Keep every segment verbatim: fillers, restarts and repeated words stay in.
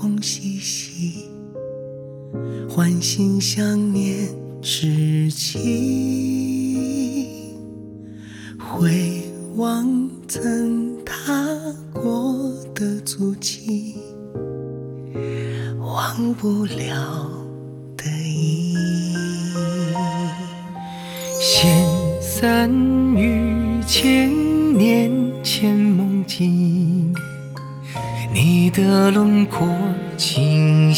风习习，唤醒想念之情。回望曾踏过的足迹，忘不了的忆。 闲散于千年前梦境，你的轮廓清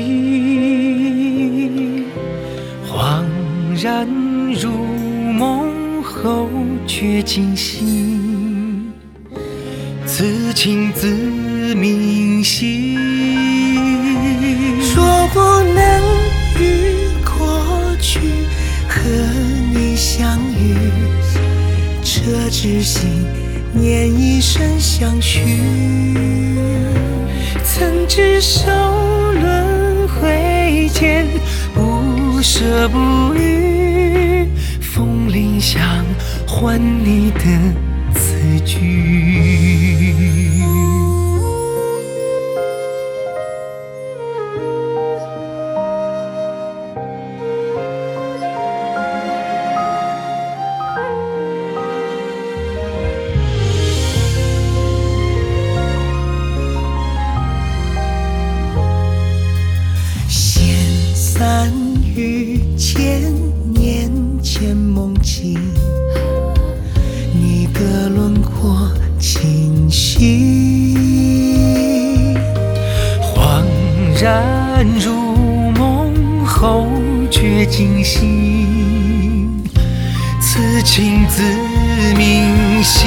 晰，恍然如梦后却惊醒，此情自铭心。 若不能与过去和你相遇，这知心念一生相许。 曾执手轮回间，不舍不渝，风铃响唤你的词句。 散于千年前梦境，你的轮廓清晰， 恍然如梦后却惊醒，此情自铭心。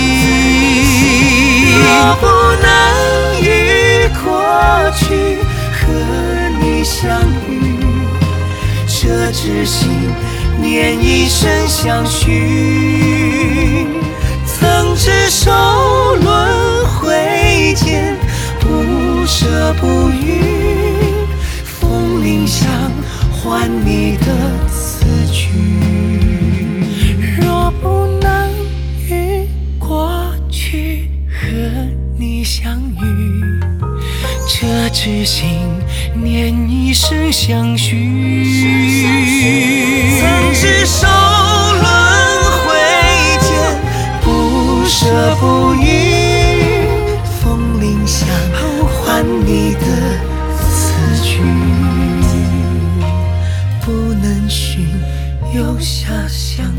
若不能与过去和你相遇，这知心念一生相许。曾执手轮回间，不舍不渝，风铃响唤你的词句。 若不能与过去和你相遇，这知心念一生相许。 曾执手轮回间，不舍不渝，风铃响唤你的词句。不能寻，又遐想